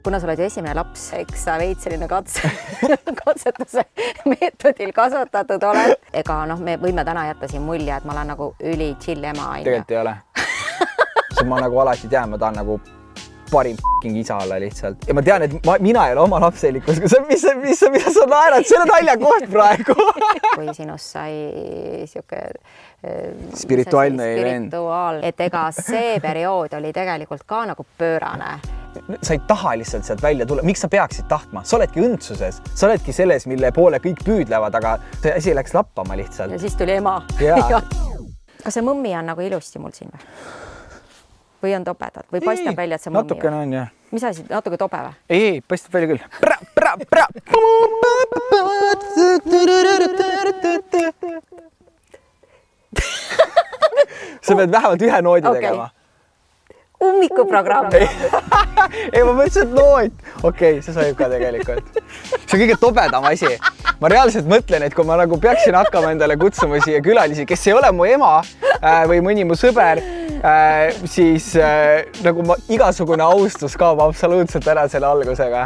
Kuna sa oled ju esimene laps, eks sa veid selline katsetuse meetodil kasvatatud oled. Ega me võime täna jätta siin mulje, et ma olen nagu üli chill ema. Tegelikult ei ole. See ma nagu alati tean, ma tahan nagu parim isa olla lihtsalt. Ja ma tean, et mina ei ole oma lapselikus. Mis sa naerad? See on naljakoht praegu. Kui sinust sai siuke spirituaalne, et ega see periood oli tegelikult ka nagu pöörane. Sa ei taha lihtsalt sealt välja tulla. Miks sa peaksid tahtma? Sa oledki õndsuses. Sa oledki selles, mille poole kõik püüdlevad, aga see asi läks lappama lihtsalt. Ja siis tuli ema. Kas see mõmmi on nagu ilusti mul siin või on topedad? Või paistab välja, et see mõmmi natukene on, jah. Mis asi? Natuke tobe või? Ei, paistab välja küll. Sa pead vähemalt ühe noodi tegema. Ummikuprogramm. Ei, ma mõtlesin, et noot. Okei, see sai ka tegelikult. See on kõige tobedam asi. Ma reaalselt mõtlen, et kui ma nagu peaksin hakkama endale kutsuma siia külalisi, kes ei ole mu ema või mõni mu sõber, siis nagu igasugune austus kaob absoluutselt ära selle algusega.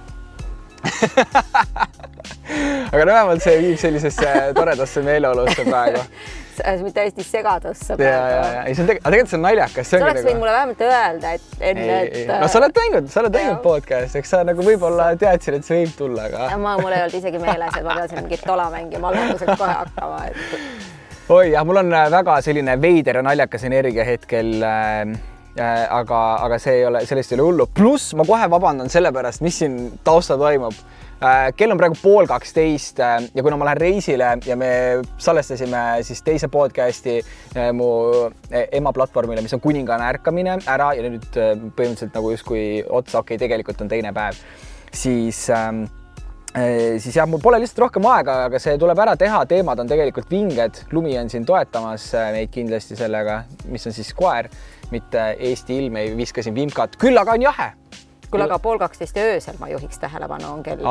Aga vähemalt see viib sellisesse toredasse meeleolusse praegu. Mitte hästi segadusse praegu. Aga tegelikult see on naljakas. Sa oleks võinud mulle vähemalt öelda, et... No sa oled teinud podcast, eks sa nagu võib-olla teadsid, et see võib tulla, aga... Mul ei olnud isegi meeles, et ma pean siin mingit tola mängima, alguseks kohe hakkama, et... Oi, jah, mul on väga selline veider ja naljakas energia hetkel, aga see ei ole, sellest ei ole hullu. Plus ma kohe vabandan selle pärast, mis siin tausta toimub. Kell on praegu 11:30 ja kuna ma lähen reisile ja me salestasime siis teise podcasti mu ema platvormile, mis on Kuningane ärkamine ära ja nüüd põhimõtteliselt nagu justkui otsa, okei, tegelikult on teine päev, siis jah, mul pole lihtsalt rohkem aega, aga see tuleb ära teha, teemad on tegelikult vinged, lumi on siin toetamas meid kindlasti sellega, mis on siis koer, mitte Eesti ilm, ei viska siin vimkat, küll aga on jahe. Küll aga 11:30 öösel ma juhiks tähelepanu on kell.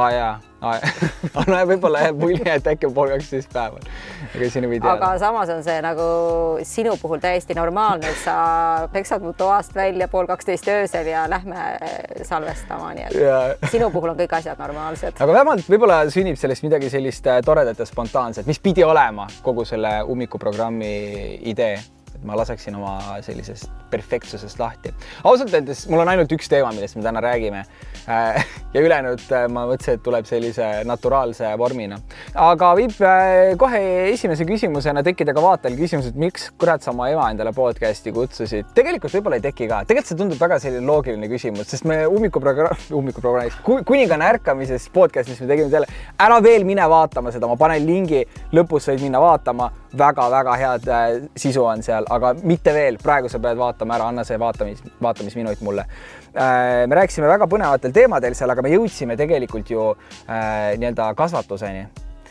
No võib-olla jääb mulje, et äkki 11:30 päeval. Aga samas on see nagu sinu puhul täiesti normaalne, et sa peksad mu toast välja 11:30 öösel ja lähme salvestama. Nii et sinu puhul on kõik asjad normaalsed. Aga vähemalt võib-olla sünnib sellest midagi sellist toredat ja spontaanset, mis pidi olema kogu selle ummikuprogrammi idee. Ma laseksin oma sellisest perfektsusest lahti. Ausalt öeldes, mul on ainult üks teema, millest me täna räägime. Ja ülejäänud ma mõtlesin, et tuleb sellise naturaalse vormina. Aga viib kohe esimese küsimusena tekkida ka vaatel küsimus, et miks kurat sa oma ema endale podcasti kutsusid. Tegelikult võib-olla ei teki ka. Tegelikult see tundub väga selline loogiline küsimus, sest me ummikuprogrammis, Kuningane ärkamises podcastis me tegime selle, ära veel mine vaatama seda, ma panen lingi, lõpus võid minna vaatama, väga-väga head sisu on seal, aga mitte veel, praegu sa pead vaatama ära, anna see vaatamisminut mulle. Me rääkisime väga põnevatel teemadel seal, aga me jõudsime tegelikult ju nii-öelda kasvatuseni.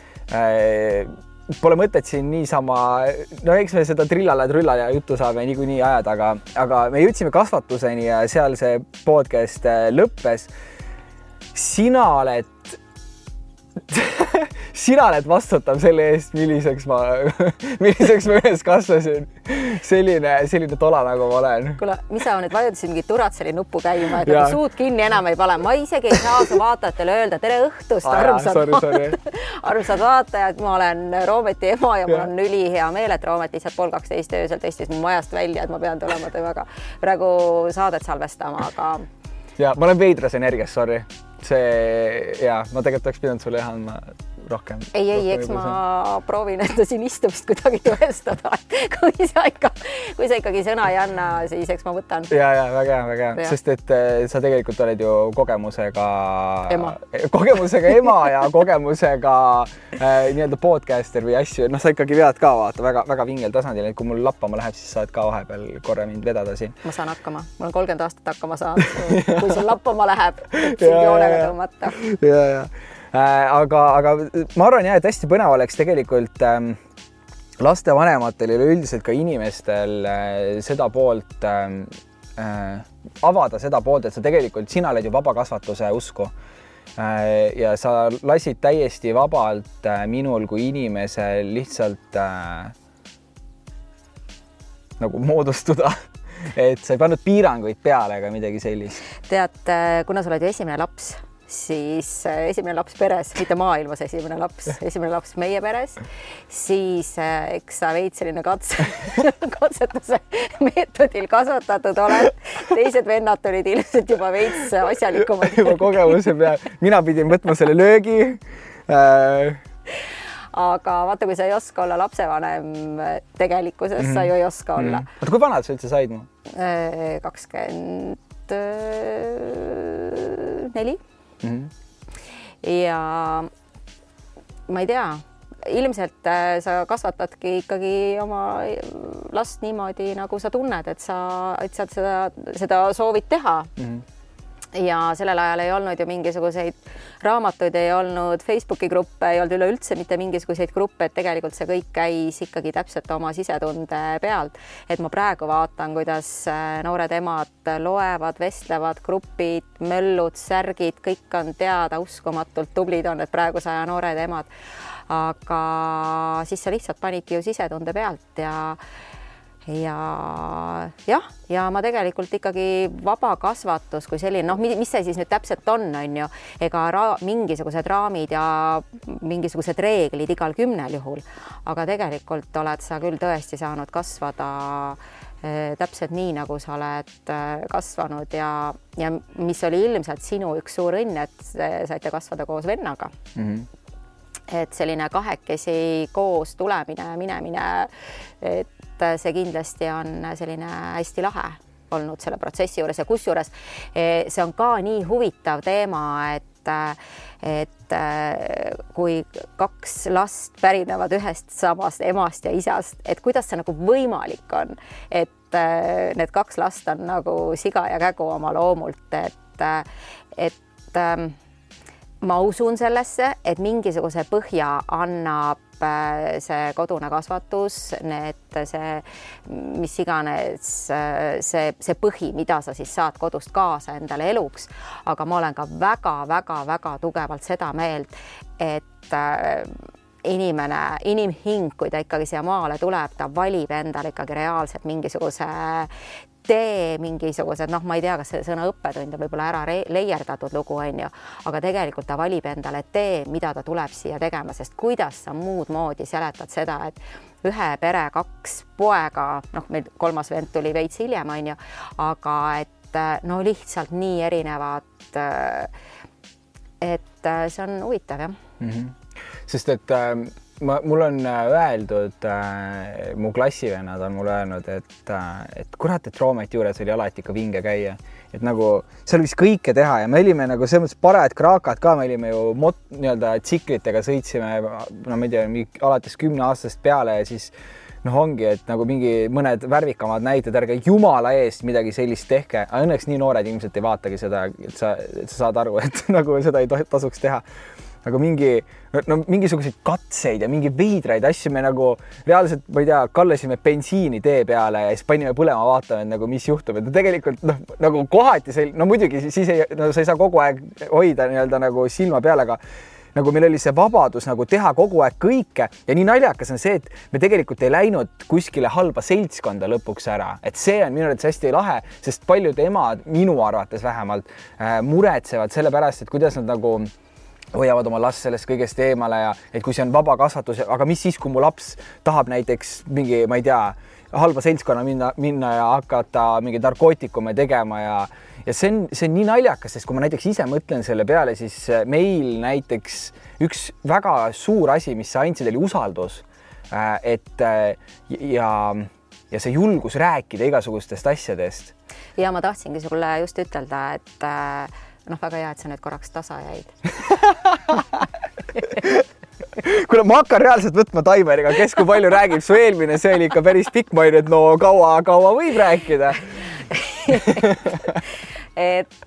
Pole mõtet siin niisama, no eks me seda trillale juttu saame niikuinii ajada, aga me jõudsime kasvatuseni ja seal see podcast lõppes. Sina oled vastutav selle eest, milliseks ma ühes kasvasin. Selline tola, nagu ma olen. Kuule, mis sa nüüd vajutasid mingi Duracelli nuppu käima, et nagu suud kinni enam ei pale. Ma isegi ei saa su vaatajatele öelda tere õhtust, armsad vaatajad. Ma olen Roometi ema ja mul on ülihea meel, et Roomet lihtsalt 11:30 öösel testis mu majast välja, et ma pean tulema temaga praegu saadet salvestama, aga... Ja, ma olen veidras energias, sorry. Ma tegelikult oleks pidanud sulle andma rohkem. Ei, eks ma proovin enda siin istumist kuidagi tõestada. Kui sa ikkagi sõna ei anna, siis eks ma võtan. Ja, väga hea. Sest et sa tegelikult oled ju kogemusega ema ja kogemusega nii-öelda podcaster või asju. No sa ikkagi vead ka vaata väga vingel tasandil, et kui mul lappama läheb, siis saad ka vahepeal korra mind vedada siin. Ma saan hakkama. Mul on 30 aastat hakkama saanud, kui sul lappama läheb, et siin joonega tõmmata. Ja. Aga ma arvan jah, et hästi põnev oleks tegelikult lastevanematel ja üldiselt ka inimestel seda poolt avada seda poolt, et sina oled ju vabakasvatuse usku ja sa lasid täiesti vabalt minul kui inimesel lihtsalt nagu moodustuda et sa ei pannud piiranguid peale ega midagi sellist. Tead, kuna sa oled ju esimene laps, siis esimene laps peres, mitte maailmas esimene laps meie peres, siis eks sa veid selline katsetuse meetodil kasvatatud oled. Teised vennad olid ilmselt juba veits asjalikumad. Juba kogemuse peal. Mina pidin võtma selle löögi. Aga vaata, kui sa ei oska olla lapsevanem tegelikkuses, sa ju ei oska olla. Vaata, kui vanad sa üldse said mu? 24. Ja ma ei tea, ilmselt sa kasvatadki ikkagi oma last niimoodi, nagu sa tunned, et sa seda soovid teha. Ja sellel ajal ei olnud ju mingisuguseid raamatuid, ei olnud Facebooki gruppe, ei olnud üleüldse mitte mingisuguseid gruppe, et tegelikult see kõik käis ikkagi täpselt oma sisetunde pealt. Et ma praegu vaatan, kuidas noored emad loevad, vestlevad, grupid, möllud, särgid, kõik on teada, uskumatult tublid on, et praegu 100 noored emad. Aga siis sa lihtsalt panidki ju sisetunde pealt ja ma tegelikult ikkagi vaba kasvatus kui selline, noh, mis see siis nüüd täpselt on ju, ega mingisugused raamid ja mingisugused reeglid igal 10 juhul, aga tegelikult oled sa küll tõesti saanud kasvada täpselt nii, nagu sa oled kasvanud ja mis oli ilmselt sinu üks suur õnn, et saite kasvada koos vennaga. Et selline kahekesi koos tulemine, minemine, et see kindlasti on selline hästi lahe olnud selle protsessi juures ja kusjuures see on ka nii huvitav teema, et kui 2 last pärinevad ühest samast emast ja isast, et kuidas see nagu võimalik on, et need 2 last on nagu siga ja kägu oma loomult, et ma usun sellesse, et mingisuguse põhja annab see kodune kasvatus, mis iganes see põhi, mida sa siis saad kodust kaasa endale eluks. Aga ma olen ka väga tugevalt seda meelt, et inimhing, kui ta ikkagi siia maale tuleb, ta valib endale ikkagi reaalselt mingisuguse tee, mingisugused, noh, ma ei tea, kas see sõna õppetund on võib-olla ära leierdatud lugu, on ju, aga tegelikult ta valib endale tee, mida ta tuleb siia tegema, sest kuidas sa muud moodi seletad seda, et ühe pere 2 poega, noh, meil 3. vend tuli veits hiljem, on ju, aga et no lihtsalt nii erinevad, et see on huvitav, jah. Sest et mul on öeldud, mu klassivennad on mulle öelnud, et kurat, et Roometi juures oli alati ikka vinge käia. Et nagu seal võis kõike teha ja me olime nagu selles mõttes parajad kraakad ka, me olime ju nii-öelda tsiklitega sõitsime, no ma ei tea, alates 10-aastast peale ja siis noh ongi, et nagu mingi mõned värvikamad näited, ärge jumala eest midagi sellist tehke. Aga õnneks nii noored ilmselt ei vaatagi seda, et sa saad aru, et nagu seda ei tasuks teha. Aga mingisuguseid katseid ja mingi veidraid asju me nagu reaalselt, ma ei tea, kallasime bensiini tee peale ja siis panime põlema vaatama, et nagu mis juhtub. Et tegelikult nagu kohati see, no muidugi siis sa ei saa kogu aeg hoida nii-öelda nagu silma peale, aga nagu meil oli see vabadus nagu teha kogu aeg kõike ja nii naljakas on see, et me tegelikult ei läinud kuskile halba seltskonda lõpuks ära. Et see on minu arvates hästi lahe, sest paljud emad minu arvates vähemalt muretsevad selle pärast, et kuidas nad nagu hoiavad oma last sellest kõigest eemale ja et kui see on vaba kasvatus, aga mis siis, kui mu laps tahab näiteks mingi, ma ei tea, halba seltskonna minna ja hakata mingi narkootikume tegema ja see on nii naljakas, sest kui ma näiteks ise mõtlen selle peale, siis meil näiteks üks väga suur asi, mis sa andsid, oli usaldus, et ja see julgus rääkida igasugustest asjadest. Ja ma tahtsingi sulle just ütelda, et noh, väga hea, et sa nüüd korraks tasa jäid. Kuna ma hakkan reaalselt võtma Taimeriga, kes kui palju räägib, su eelmine, see oli ikka päris pikk, ma ei nüüd, no kaua võib rääkida. Et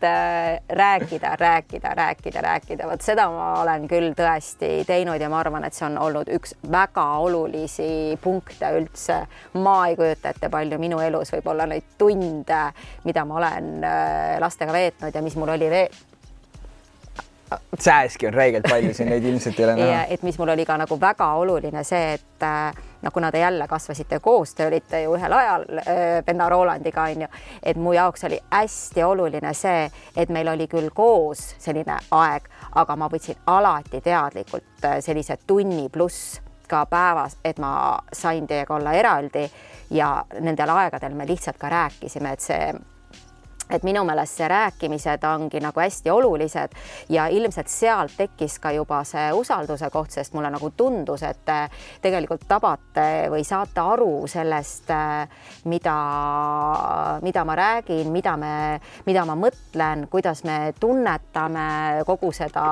rääkida. Vot seda ma olen küll tõesti teinud ja ma arvan, et see on olnud üks väga olulisi punkte üldse. Ma ei kujuta ette palju minu elus võib olla neid tunde, mida ma olen lastega veetnud ja mis mul oli sääski on räigelt palju siin, neid ilmselt ei ole näha. Et mis mul oli ka nagu väga oluline see, et kuna te jälle kasvasite koos, te olite ju ühel ajal Penna Rolandiga, on ju, et mu jaoks oli hästi oluline see, et meil oli küll koos selline aeg, aga ma võtsin alati teadlikult sellise tunni pluss ka päevas, et ma sain teiega olla eraldi ja nendel aegadel me lihtsalt ka rääkisime, et minu meelest see rääkimised ongi nagu hästi olulised ja ilmselt sealt tekkis ka juba see usalduse koht, sest mulle nagu tundus, et tegelikult tabate või saate aru sellest, mida ma räägin, mida ma mõtlen, kuidas me tunnetame kogu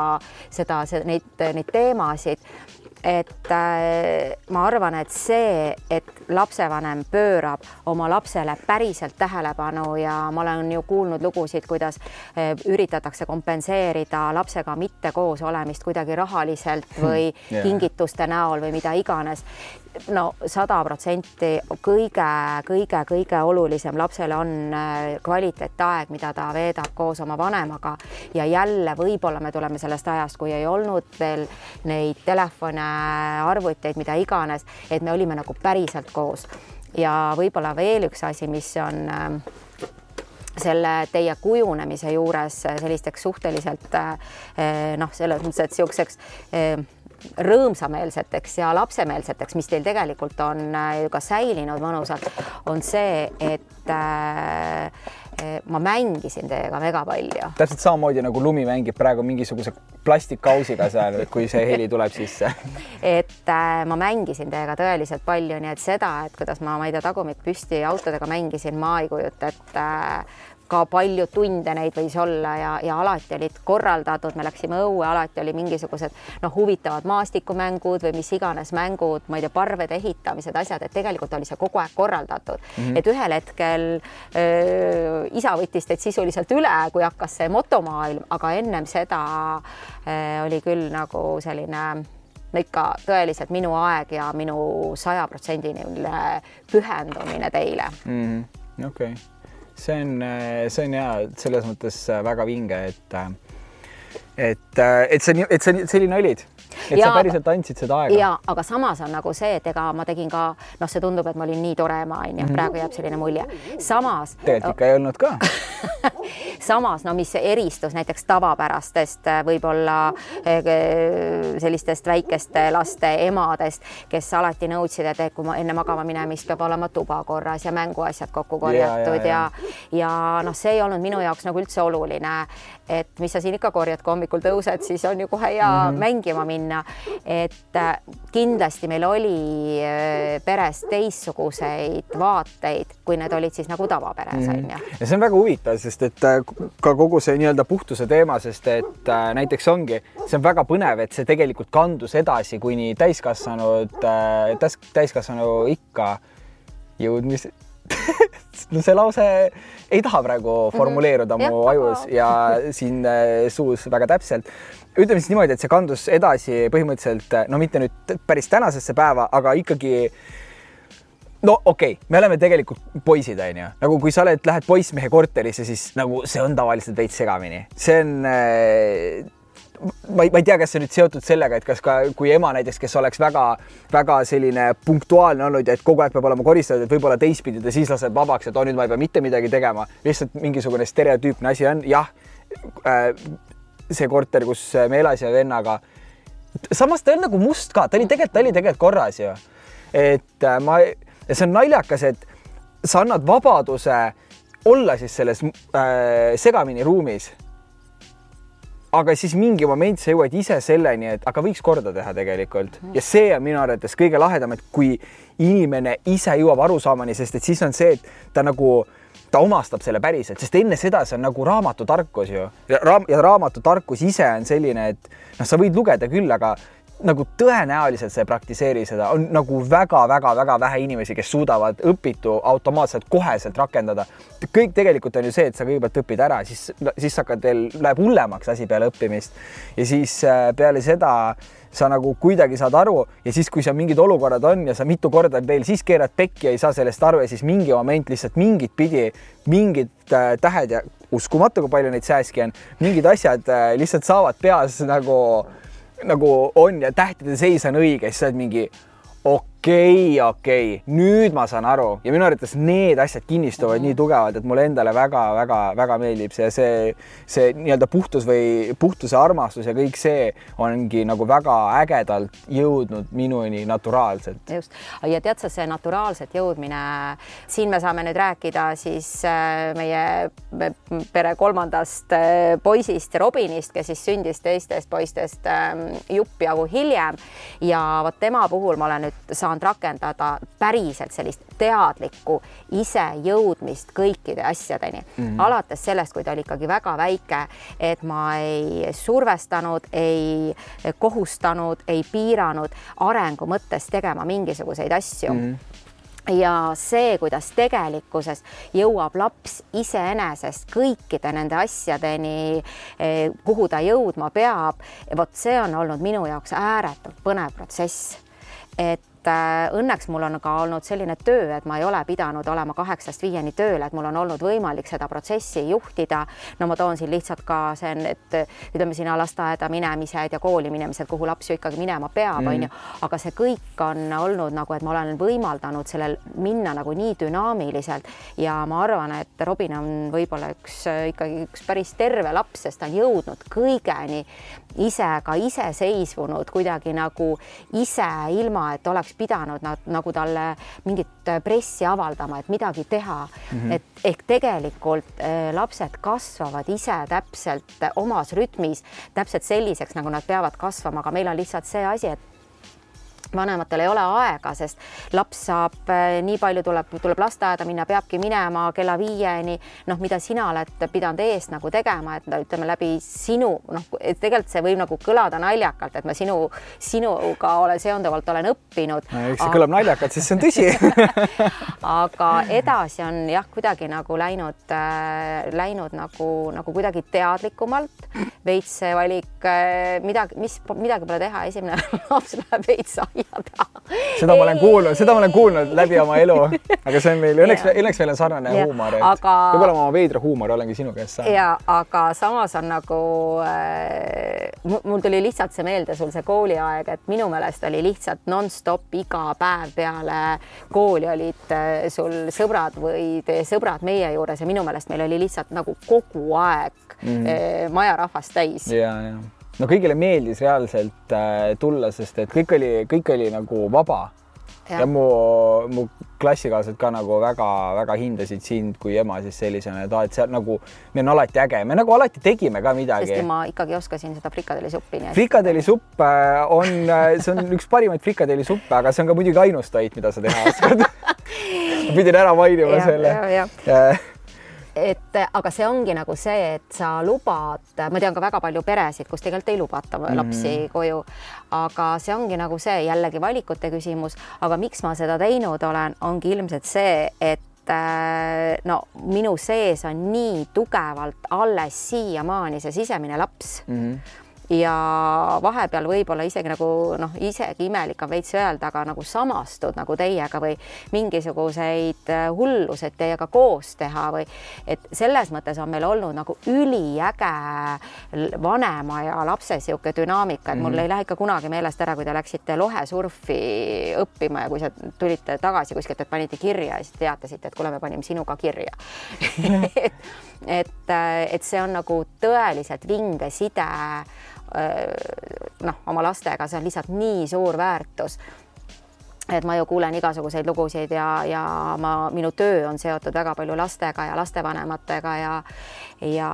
neid teemasid. Et ma arvan, et see, et lapsevanem pöörab oma lapsele päriselt tähelepanu ja ma olen ju kuulnud lugusid, kuidas üritatakse kompenseerida lapsega mitte koos olemist kuidagi rahaliselt või kingituste näol või mida iganes. No 100% kõige olulisem lapsele on kvaliteetaeg, mida ta veedab koos oma vanemaga ja jälle võib-olla me tuleme sellest ajast, kui ei olnud veel neid telefone, arvuteid, mida iganes, et me olime nagu päriselt koos. Ja võib-olla veel üks asi, mis on selle teie kujunemise juures sellisteks suhteliselt selles mõttes, et siukseks rõõmsameelseteks ja lapsemeelseteks, mis teil tegelikult on ju ka säilinud mõnusalt, on see, et ma mängisin teiega väga palju. Täpselt samamoodi nagu lumi mängib praegu mingisuguse plastikkausiga seal, kui see heli tuleb sisse. Et ma mängisin teiega tõeliselt palju, nii et seda, et kuidas ma ei tea, tagumik püsti autodega mängisin, ma ei kujuta, et ka palju tunde neid võis olla ja alati olid korraldatud, me läksime õue, alati oli mingisugused huvitavad maastikumängud või mis iganes mängud, ma ei tea, parvede ehitamised, asjad, et tegelikult oli see kogu aeg korraldatud. Et ühel hetkel isa võttis teid sisuliselt üle, kui hakkas see motomaailm, aga ennem seda oli küll nagu selline ikka tõeliselt minu aeg ja minu 100% pühendumine teile. Okei. See on hea, selles mõttes väga vinge, et sa selline olid, et sa päriselt andsid seda aega. Ja, aga samas on nagu see, et ega ma tegin ka, see tundub, et ma olin nii tore ema, praegu jääb selline mulje. Samas... Tegelikult ikka ei olnud ka. Samas, mis eristus näiteks tavapärastest võib-olla sellistest väikeste laste emadest, kes alati nõudsid, et kui ma enne magama minemist peab olema tuba korras ja mänguasjad kokku korjatud ja see ei olnud minu jaoks nagu üldse oluline, et mis sa siin ikka korjad, kui hommikul tõused, siis on ju kohe hea mängima minna, et kindlasti meil oli peres teistsuguseid vaateid, kui need olid siis nagu tavaperes. Ja see on väga huvitav, sest et ka kogu see nii-öelda puhtuse teema, sest et näiteks ongi, see on väga põnev, et see tegelikult kandus edasi kuni täiskasvanu ikka jõudmis. See lause ei taha praegu formuleeruda mu ajus ja siin suus väga täpselt. Ütleme siis niimoodi, et see kandus edasi põhimõtteliselt, mitte nüüd päris tänasesse päeva, aga ikkagi me oleme tegelikult poisid, nagu kui sa lähed poissmehe korterisse, siis nagu see on tavaliselt veits segamini. See on, ma ei tea, kas see nüüd seotud sellega, et kas ka kui ema näiteks, kes oleks väga selline punktuaalne olnud ja et kogu aeg peab olema koristatud, et võib-olla teistpidi ta siis laseb vabaks, et nüüd ma ei pea mitte midagi tegema. Lihtsalt mingisugune stereotüüpne asi on. Jah, see korter, kus me elasime vennaga. Samas ta on nagu must ka, ta oli tegelikult korras ju. Ja see on naljakas, et sa annad vabaduse olla siis selles segamini ruumis. Aga siis mingi moment sa jõuad ise selleni, et aga võiks korda teha tegelikult. Ja see on minu arvates kõige lahedam, et kui inimene ise jõuab arusaamani, sest et siis on see, et ta omastab selle päriselt, sest enne seda see on nagu raamatutarkus ju. Ja raamatutarkus ise on selline, et sa võid lugeda küll, aga nagu tõenäoliselt see praktiseeri seda. On nagu väga vähe inimesi, kes suudavad õpitu automaatselt koheselt rakendada. Kõik tegelikult on ju see, et sa kõigepealt õpid ära, siis läheb hullemaks asi peale õppimist. Ja siis peale seda sa nagu kuidagi saad aru ja siis, kui sa mingid olukorrad on ja sa mitu korda veel siis keerad pekki ja ei saa sellest aru ja siis mingi moment lihtsalt mingid tähed ja uskumatu, kui palju neid sääski on. Mingid asjad lihtsalt saavad peas nagu on ja tähtide seis on õige, siis sa oled mingi okei, nüüd ma saan aru ja minu arvates need asjad kinnistuvad nii tugevalt, et mulle endale väga meeldib see nii-öelda puhtuse armastus ja kõik see ongi nagu väga ägedalt jõudnud minuni naturaalselt. Just. Ja tead sa, see naturaalselt jõudmine, siin me saame nüüd rääkida siis meie pere 3. poisist Robinist, kes siis sündis teistest poistest jupp jagu hiljem ja võt tema puhul ma olen nüüd saanud rakendada päriselt sellist teadlikku ise jõudmist kõikide asjadeni. Alates sellest, kui ta oli ikkagi väga väike, et ma ei survestanud, ei kohustanud, ei piiranud arengu mõttes tegema mingisuguseid asju. Ja see, kuidas tegelikkuses jõuab laps iseenesest kõikide nende asjadeni, kuhu ta jõudma peab, vot see on olnud minu jaoks ääretult põnev protsess. Et õnneks mul on ka olnud selline töö, et ma ei ole pidanud olema 8–5 tööl, et mul on olnud võimalik seda protsessi juhtida. No ma toon siin lihtsalt ka see, et ütleme sinna lasteaeda minemised ja kooli minemised, kuhu laps ju ikkagi minema peab, on ju. Aga see kõik on olnud nagu, et ma olen võimaldanud sellel minna nagu nii dünaamiliselt ja ma arvan, et Robin on võib-olla üks päris terve laps, sest ta on jõudnud kõigeni ka iseseisvunud kuidagi nagu ise ilma, et oleks pidanud nagu talle mingit pressi avaldama, et midagi teha. Et ehk tegelikult lapsed kasvavad ise täpselt omas rütmis, täpselt selliseks, nagu nad peavad kasvama, aga meil on lihtsalt see asi, et vanematel ei ole aega, sest laps saab nii palju tuleb lasteaeda minna, peabki minema kella 5-ni, mida sina oled pidanud eest nagu tegema, et ütleme läbi sinu, et tegelikult see võib nagu kõlada naljakalt, et ma sinuga seonduvalt olen õppinud. Eks see kõlab naljakalt, siis see on tõsi. Aga edasi on jah, kuidagi nagu läinud nagu kuidagi teadlikumalt, veits see valik, midagi pole teha, esimene laps läheb veits Seda ma olen kuulnud läbi oma elu, aga see on meil, õnneks meil on sarnane huumor, et võib-olla oma veidra huumor olengi sinu käest saanud. Ja, aga samas on nagu, mul tuli lihtsalt see meelde sul see kooliaeg, et minu meelest oli lihtsalt non-stop iga päev peale kooli olid sul sõbrad või teie sõbrad meie juures ja minu meelest meil oli lihtsalt nagu kogu aeg majarahvast täis. No kõigile meeldis reaalselt tulla, sest et kõik oli nagu vaba ja mu klassikaaslased ka nagu väga hindasid sind kui ema siis sellisena, et see nagu, meil on alati äge, me nagu alati tegime ka midagi. Sest ma ikkagi oskasin seda frikadellisuppi. Frikadellisupp see on üks parimaid frikadellisuppe, aga see on ka muidugi ainus toit, mida sa teha oskad. Pidin ära mainima selle. Aga see ongi nagu see, et sa lubad, ma tean ka väga palju peresid, kus tegelikult ei lubata lapsi koju, aga see ongi nagu see jällegi valikute küsimus, aga miks ma seda teinud olen, ongi ilmselt see, et minu sees on nii tugevalt alles siiamaani see sisemine laps. Ja vahepeal võib-olla isegi nagu isegi imelik on veits öelda, aga nagu samastud nagu teiega või mingisuguseid hullused teiega koos teha või et selles mõttes on meil olnud nagu üliäge vanema ja lapse siuke dünaamika, et mul ei lähe ikka kunagi meelest ära, kui te läksite lohesurfi õppima ja kui sa tulite tagasi kuskilt, et panite kirja ja siis teatasite, et kuule, me panime sinuga kirja. et see on nagu tõeliselt vinge side oma lastega, see on lihtsalt nii suur väärtus, et ma ju kuulen igasuguseid lugusid ja minu töö on seotud väga palju lastega ja lastevanematega ja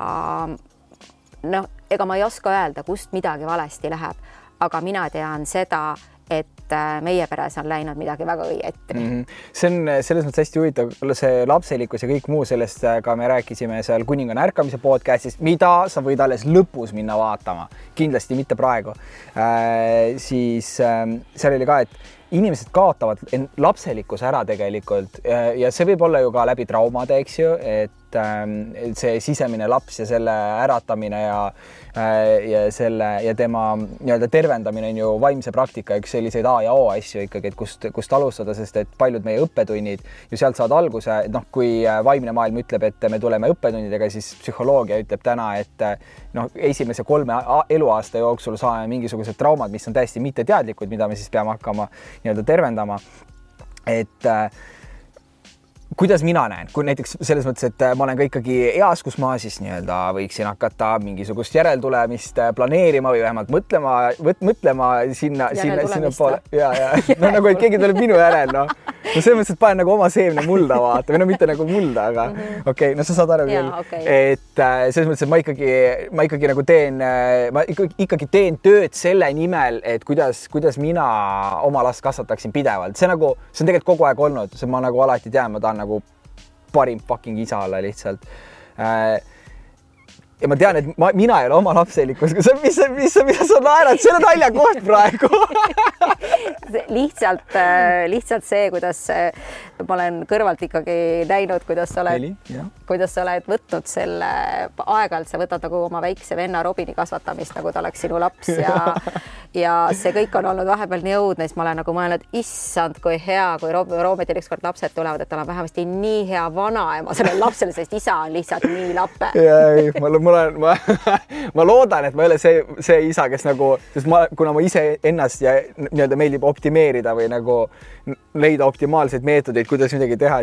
ega ma ei oska öelda, kust midagi valesti läheb, aga mina tean seda, et meie peres on läinud midagi väga õieti. See on selles mõttes hästi huvitav, see lapselikkus ja kõik muu, sellest ka me rääkisime seal Kuninganna ärkamise podcastist, mida sa võid alles lõpus minna vaatama, kindlasti mitte praegu. Siis seal oli ka, et inimesed kaotavad lapselikkuse ära tegelikult ja see võib olla ju ka läbi traumade, eks ju, et see sisemine laps ja selle äratamine ja tema nii-öelda tervendamine on ju vaimse praktika, üks selliseid A ja O asju ikkagi, et kust alustada, sest et paljud meie õppetunnid ju sealt saavad alguse, noh, kui vaimne maailm ütleb, et me tuleme õppetundidega, siis psühholoogia ütleb täna, et noh, esimese 3 eluaasta jooksul saame mingisugused traumad, mis on täiesti mitteteadlikud, mida me siis peame hakkama nii-öelda tervendama. Et kuidas mina näen, kui näiteks selles mõttes, et ma olen ka ikkagi eas, kus ma siis nii-öelda võiksin hakata mingisugust järeltulemist planeerima või vähemalt mõtlema sinna poole. Ja. No nagu, et keegi tuleb minu järel, no selles mõttes, et panen nagu oma seemne mulda vaata, või no mitte nagu mulda, aga okei, no sa saad aru küll. Okay. Et selles mõttes, et ma ikkagi nagu ikkagi teen tööd selle nimel, et kuidas mina oma last kasvataksin pidevalt. See on tegelikult kogu aeg olnud, ma nagu alati tean, ma tahan nagu parim fucking isa olla lihtsalt. Ja ma tean, et mina ei ole oma lapselikkus. Mis sa naerad? See on naljakoht praegu. Lihtsalt see, kuidas ma olen kõrvalt ikkagi näinud, kuidas sa oled võtnud selle aeg-ajalt, sa võtad nagu oma väikse venna Robini kasvatamist, nagu ta oleks sinu laps ja see kõik on olnud vahepeal nii õudne, siis ma olen nagu mõelnud, issand, kui hea, kui Roometil ükskord lapsed tulevad, et tal on vähemasti nii hea vanaema sellel lapsele, sest isa on lihtsalt nii lape. Ma loodan, et ma ei ole see isa, kes nagu, sest kuna ma ise ennast ja nii-öelda meeldib optimeerida või nagu leida optimaalseid meetodeid, kuidas midagi teha,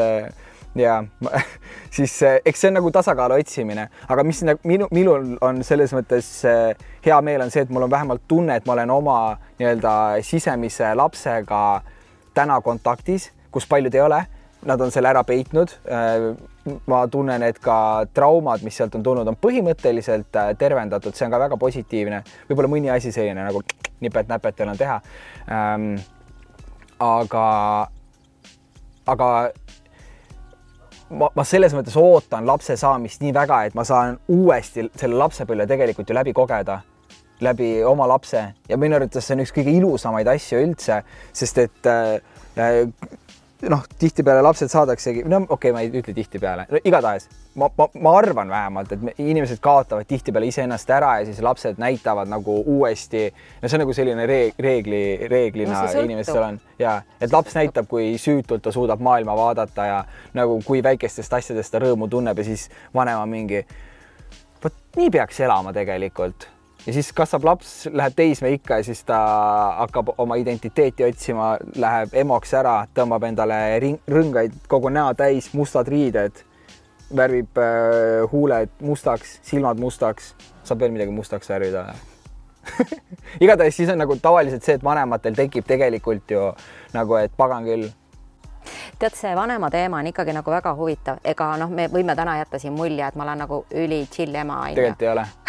siis eks see on nagu tasakaalu otsimine, aga mis minul on selles mõttes hea meel on see, et mul on vähemalt tunne, et ma olen oma nii-öelda sisemise lapsega täna kontaktis, kus paljud ei ole. Nad on selle ära peitnud. Ma tunnen, et ka traumad, mis sealt on tulnud, on põhimõtteliselt tervendatud. See on ka väga positiivne. Võib-olla mõni asi selline nagu nipet-näpet on teha. Aga ma selles mõttes ootan lapse saamist nii väga, et ma saan uuesti selle lapsepõlve tegelikult ju läbi kogeda, läbi oma lapse. Ja minu arvates see on üks kõige ilusamaid asju üldse, sest et tihtipeale lapsed saadaksegi, ma ei ütle tihtipeale, igatahes ma arvan vähemalt, et inimesed kaotavad tihtipeale iseennast ära ja siis lapsed näitavad nagu uuesti, see on nagu selline reeglina inimestel on, et laps näitab, kui süütult ta suudab maailma vaadata ja nagu kui väikestest asjadest ta rõõmu tunneb ja siis vanema mingi, nii peaks elama tegelikult. Ja siis kasvab laps, läheb teismeikka ja siis ta hakkab oma identiteeti otsima, läheb emoks ära, tõmbab endale rõngaid kogu näo täis, mustad riided, värvib huuled mustaks, silmad mustaks, saab veel midagi mustaks värvida. Igatahes siis on nagu tavaliselt see, et vanematel tekib tegelikult ju nagu, et pagan küll. Tead, see vanema teema on ikkagi nagu väga huvitav. Ega me võime täna jätta siin mulje, et ma olen nagu üli chill ema. Tegelikult ei ole.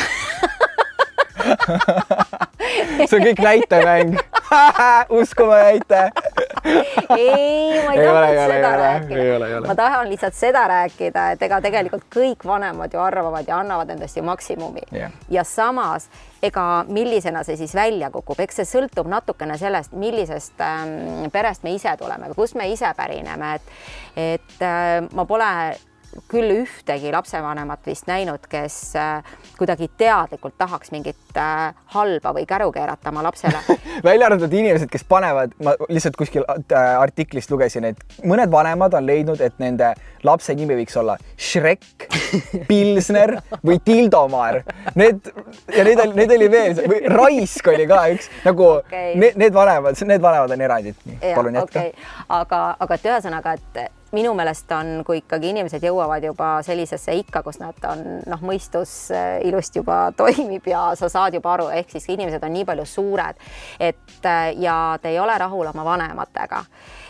See on kõik näitemäng. Usku ma näite. Ei, ma ei taha seda rääkida. Ma tahan lihtsalt seda rääkida, et ega tegelikult kõik vanemad ju arvavad ja annavad endast ju maksimumi. Ja samas, ega millisena see siis välja kukub, eks see sõltub natukene sellest, millisest perest me ise tuleme, kus me ise pärineme, et ma pole küll ühtegi lapsevanemat vist näinud, kes kuidagi teadlikult tahaks mingit halba või käru keerata oma lapsele. Välja arvatud inimesed, kes panevad, ma lihtsalt kuskil artiklist lugesin, et mõned vanemad on leidnud, et nende lapse nimi võiks olla Shrek, Pilsner või Tildomar. Need oli veel, või Raisk oli ka üks, nagu need vanemad on erandid. Palun jätka. Aga ühesõnaga, et minu meelest on, kui ikkagi inimesed jõuavad juba sellisesse ikka, kus nad on, mõistus ilusti juba toimib ja sa saad juba aru, ehk siis inimesed on nii palju suured, et ja te ei ole rahul oma vanematega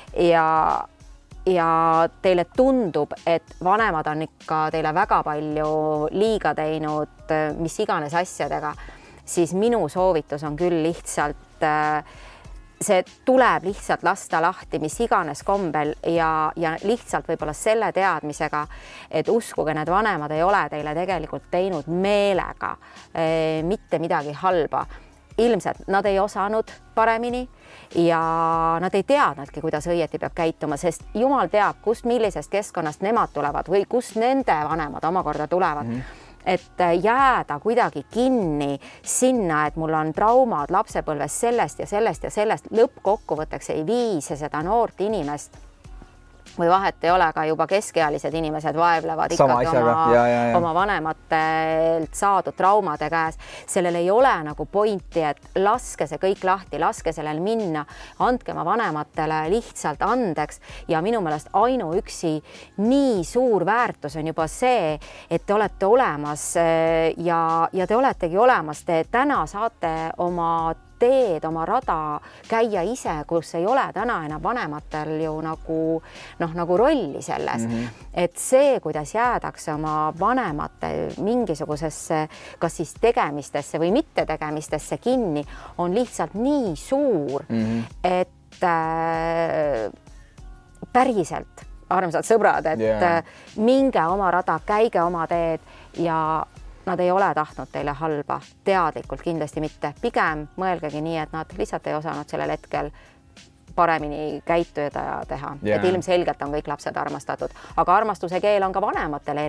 ja teile tundub, et vanemad on ikka teile väga palju liiga teinud mis iganes asjadega, siis minu soovitus on küll lihtsalt see tuleb lihtsalt lasta lahti mis iganes kombel ja lihtsalt võib-olla selle teadmisega, et uskuge, need vanemad ei ole teile tegelikult teinud meelega mitte midagi halba. ilmselt nad ei osanud paremini ja nad ei teadnudki, kuidas õieti peab käituma, sest jumal teab, kust, millisest keskkonnast nemad tulevad või kust nende vanemad omakorda tulevad. Et jääda kuidagi kinni sinna, et mul on traumad lapsepõlves sellest ja sellest ja sellest, lõppkokkuvõtteks ei vii seda noort inimest või vahet ei ole, ka juba keskealised inimesed vaevlevad ikkagi oma vanematelt saadud traumade käes. Sellel ei ole nagu pointi, et laske see kõik lahti, laske sellel minna, andke oma vanematele lihtsalt andeks ja minu meelest ainuüksi nii suur väärtus on juba see, et te olete olemas ja te oletegi olemas, te täna saate oma teed, oma rada käia ise, kus ei ole täna enam vanematel ju nagu rolli selles. Et see, kuidas jäädakse oma vanemate mingisugusesse kas siis tegemistesse või mitte tegemistesse kinni, on lihtsalt nii suur, et päriselt, armsad sõbrad, et minge oma rada, käige oma teed ja nad ei ole tahtnud teile halba, teadlikult kindlasti mitte. Pigem mõelgegi nii, et nad lihtsalt ei osanud sellel hetkel paremini käituda ja teha. Et ilmselgelt on kõik lapsed armastatud, aga armastuse keel on ka vanematel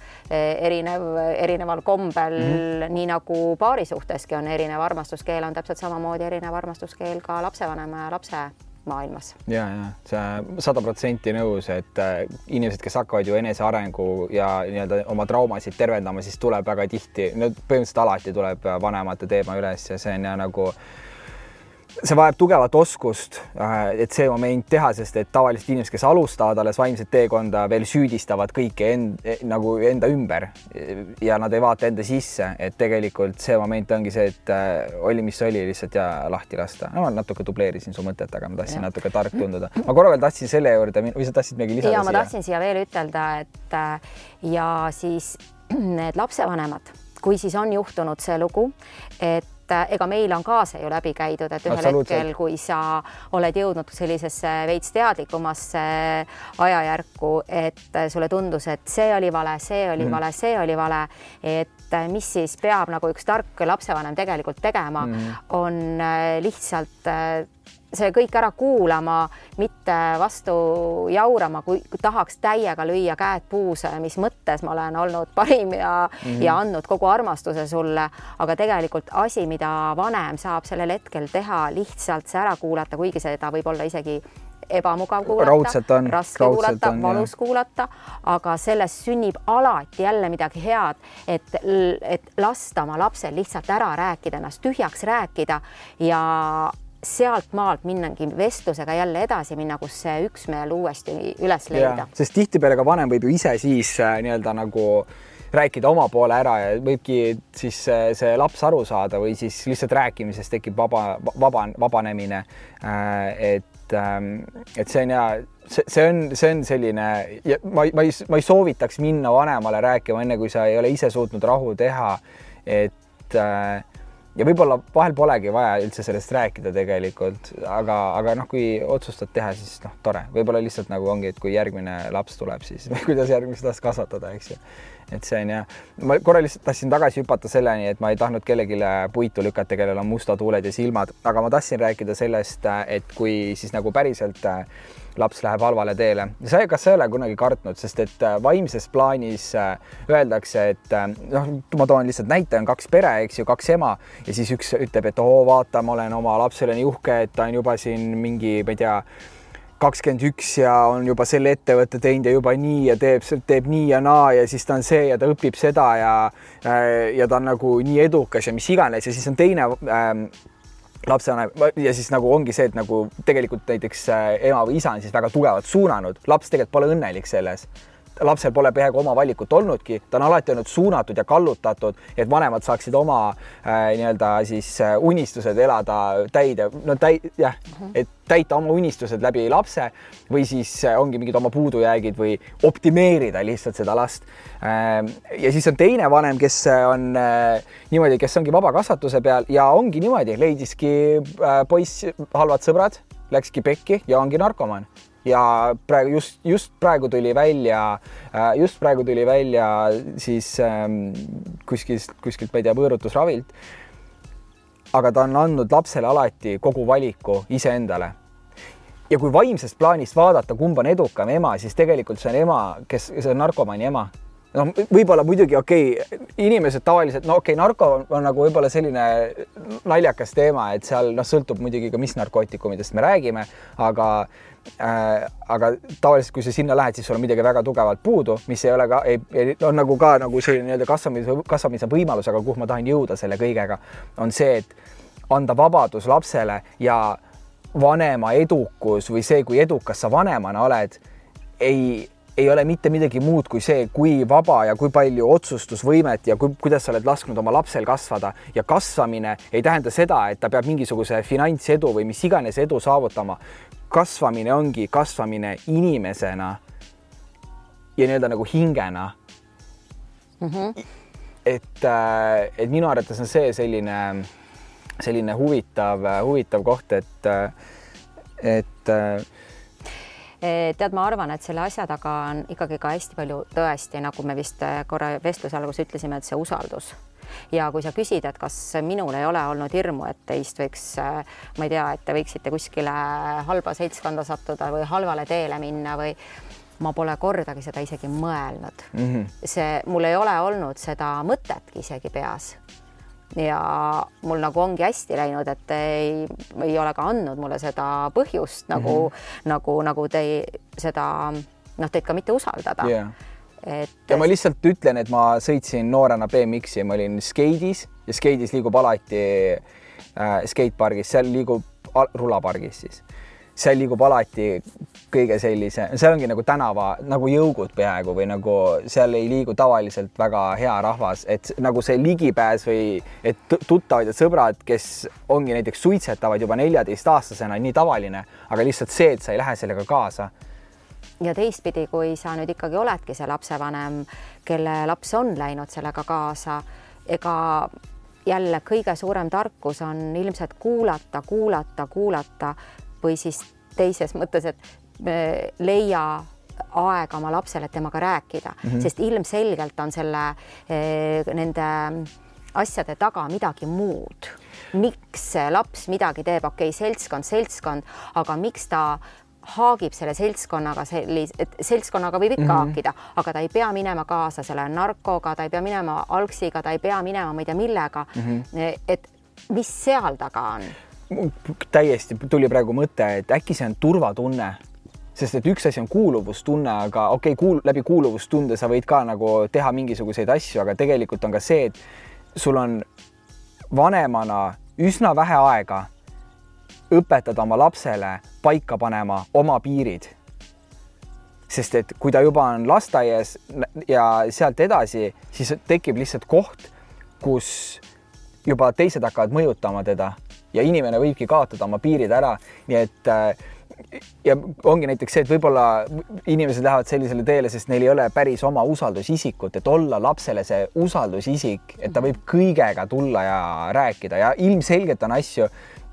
erineval kombel, nii nagu paari suhteski on erinev armastuskeel, on täpselt samamoodi erinev armastuskeel ka lapsevanema ja lapse maailmas. Ja, see 100% nõus, et inimesed, kes hakkavad ju enesearengu ja nii-öelda oma traumasid tervendama, siis tuleb väga tihti, põhimõtteliselt alati tuleb vanemate teema üles ja see on ja nagu see vajab tugevat oskust, et see moment teha, sest et tavaliselt inimesed, kes alustavad alles vaimset teekonda, veel süüdistavad kõike nagu enda ümber ja nad ei vaata enda sisse, et tegelikult see moment ongi see, et oli, mis oli lihtsalt ja lahti lasta. No, ma natuke dubleerisin su mõtet, aga ma tahtsin natuke tark tunduda. Ma korra veel tahtsin selle juurde, või sa tahtsid midagi lisada? Ja ma tahtsin siia veel ütelda, et ja siis need lapsevanemad, kui siis on juhtunud see lugu, et ega meil on ka see ju läbi käidud, et ühel hetkel, kui sa oled jõudnud sellisesse veits teadlikumasse ajajärku, et sulle tundus, et see oli vale, see oli vale, see oli vale, et mis siis peab nagu üks tark lapsevanem tegelikult tegema, on lihtsalt see kõik ära kuulama, mitte vastu jaurama, kui tahaks täiega lüüa käed puuse, mis mõttes ma olen olnud parim ja andnud kogu armastuse sulle, aga tegelikult asi, mida vanem saab sellel hetkel teha, lihtsalt see ära kuulata, kuigi seda võib olla isegi ebamugav kuulata, raske kuulata, valus kuulata, aga sellest sünnib alati jälle midagi head, et lasta oma lapsel lihtsalt ära rääkida, ennast tühjaks rääkida ja sealt maalt minnagi vestlusega jälle edasi minna, kus see üksmeel uuesti üles leida. Sest tihtipeale ka vanem võib ju ise siis nii-öelda nagu rääkida oma poole ära ja võibki siis see laps aru saada või siis lihtsalt rääkimisest tekib vabanemine. Et see on ja see on selline, ma ei soovitaks minna vanemale rääkima enne, kui sa ei ole ise suutnud rahu teha, et ja võib-olla vahel polegi vaja üldse sellest rääkida tegelikult, aga kui otsustad teha, siis tore. Võib-olla lihtsalt nagu ongi, et kui järgmine laps tuleb, siis kuidas järgmist last kasvatada, eks ju. Et see on ja ma korra lihtsalt tahtsin tagasi hüpata selleni, et ma ei tahtnud kellegile puitu lükata, kellel on mustad huuled ja silmad, aga ma tahtsin rääkida sellest, et kui siis nagu päriselt laps läheb halvale teele. Kas sa ei ole kunagi kartnud, sest et vaimses plaanis öeldakse, et ma toon lihtsalt näite, on 2 pere, eks ju, 2 ema ja siis üks ütleb, et vaata, ma olen oma lapsele nii uhke, et ta on juba siin mingi, ma ei tea, 21 ja on juba selle ettevõtte teinud ja juba nii ja teeb nii ja naa ja siis ta on see ja ta õpib seda ja ta on nagu nii edukas ja mis iganes ja siis on teine lapsevanem ja siis nagu ongi see, et nagu tegelikult näiteks ema või isa on siis väga tugevalt suunanud. Laps tegelikult pole õnnelik selles. Lapsel pole peaaegu oma valikut olnudki, ta on alati olnud suunatud ja kallutatud, et vanemad saaksid oma nii-öelda siis unistused elada et täita oma unistused läbi lapse või siis ongi mingid oma puudujäägid või optimeerida lihtsalt seda last. Ja siis on teine vanem, kes on niimoodi, kes ongi vaba kasvatuse peal ja ongi niimoodi, leidiski poiss, halvad sõbrad, läkski pekki ja ongi narkomaan. Ja praegu, just praegu tuli välja siis kuskilt, ma ei tea, võõrutusravilt. aga ta on andnud lapsele alati kogu valiku iseendale. Ja kui vaimsest plaanist vaadata, kumb on edukam ema, siis tegelikult see on ema, see on narkomani ema. No, võib-olla muidugi inimesed tavaliselt, narko on nagu võib-olla selline naljakas teema, et seal sõltub muidugi ka, mis narkootikumidest me räägime, aga tavaliselt, kui sa sinna lähed, siis sul on midagi väga tugevalt puudu, mis ei ole on nagu selline kasvamise võimalus, aga kuhu ma tahan jõuda selle kõigega, on see, et anda vabadus lapsele ja vanema edukus või see, kui edukas sa vanemana oled, ei ole mitte midagi muud kui see, kui vaba ja kui palju otsustusvõimet ja kuidas sa oled lasknud oma lapsel kasvada. Ja kasvamine ei tähenda seda, et ta peab mingisuguse finantsedu või mis iganes edu saavutama. Kasvamine ongi kasvamine inimesena ja nii-öelda nagu hingena. Et minu arvates on see selline huvitav koht, et tead, ma arvan, et selle asja taga on ikkagi ka hästi palju tõesti, nagu me vist korra vestluse algus ütlesime, et see usaldus. Ja kui sa küsid, et kas minul ei ole olnud hirmu, et teist võiks, ma ei tea, et te võiksite kuskile halba seltskonda sattuda või halvale teele minna või ma pole kordagi seda isegi mõelnud. Mul ei ole olnud seda mõtetki isegi peas. Ja mul nagu ongi hästi läinud, et ei ole ka andnud mulle seda põhjust nagu teid ka mitte usaldada. Yeah. Ja ma lihtsalt ütlen, et ma sõitsin noorena BMX-i, ma olin skeidis ja skeidis liigub alati skatepargis, seal liigub rulapargis siis. Seal liigub alati kõige sellise, seal ongi nagu tänava, nagu jõugud peaaegu või nagu seal ei liigu tavaliselt väga hea rahvas, et nagu see ligipääs või et tuttavad ja sõbrad, kes ongi näiteks suitsetavad juba 14-aastasena, nii tavaline, aga lihtsalt see, et sa ei lähe sellega kaasa. Ja teistpidi, kui sa nüüd ikkagi oledki see lapsevanem, kelle laps on läinud sellega kaasa, ega jälle kõige suurem tarkus on ilmselt kuulata või siis teises mõttes, et leia aega oma lapsele temaga rääkida, sest ilmselgelt on nende asjade taga midagi muud. Miks laps midagi teeb, seltskond, aga miks ta haagib selle seltskonnaga võib ikka haakida, aga ta ei pea minema kaasa selle narkoga, ta ei pea minema alksiga, ta ei pea minema ma ei tea millega, et mis seal taga on? Täiesti tuli praegu mõte, et äkki see on turvatunne, sest et üks asi on kuuluvustunne, aga läbi kuuluvustunde sa võid ka nagu teha mingisuguseid asju, aga tegelikult on ka see, et sul on vanemana üsna vähe aega õpetada oma lapsele paika panema oma piirid. Sest et kui ta juba on lasteaias ja sealt edasi, siis tekib lihtsalt koht, kus juba teised hakkavad mõjutama teda ja inimene võibki kaotada oma piirid ära. Nii et ja ongi näiteks see, et võib-olla inimesed lähevad sellisele teele, sest neil ei ole päris oma usaldusisikut, et olla lapsele see usaldusisik, et ta võib kõigega tulla ja rääkida ja ilmselgelt on asju,